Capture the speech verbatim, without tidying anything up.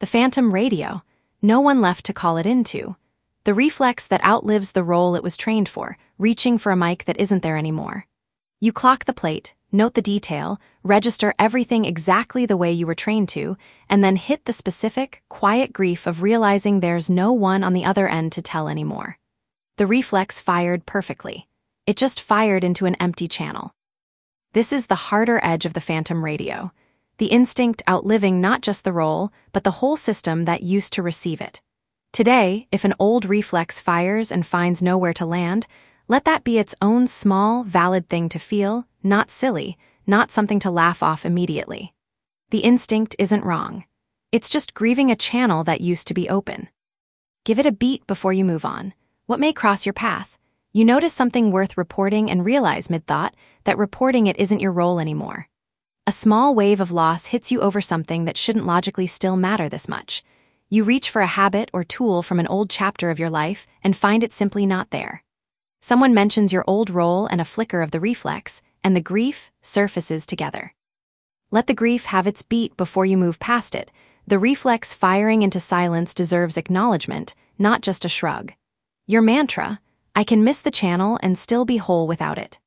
The phantom radio. No one left to call it into. The reflex that outlives the role it was trained for, reaching for a mic that isn't there anymore. You clock the plate, note the detail, register everything exactly the way you were trained to, and then hit the specific, quiet grief of realizing there's no one on the other end to tell anymore. The reflex fired perfectly. It just fired into an empty channel. This is the harder edge of the phantom radio. The instinct outliving not just the role, but the whole system that used to receive it. Today, if an old reflex fires and finds nowhere to land, let that be its own small, valid thing to feel, not silly, not something to laugh off immediately. The instinct isn't wrong. It's just grieving a channel that used to be open. Give it a beat before you move on. What may cross your path? You notice something worth reporting and realize mid-thought that reporting it isn't your role anymore. A small wave of loss hits you over something that shouldn't logically still matter this much. You reach for a habit or tool from an old chapter of your life and find it simply not there. Someone mentions your old role and a flicker of the reflex, and the grief surfaces together. Let the grief have its beat before you move past it. The reflex firing into silence deserves acknowledgement, not just a shrug. Your mantra, I can miss the channel and still be whole without it.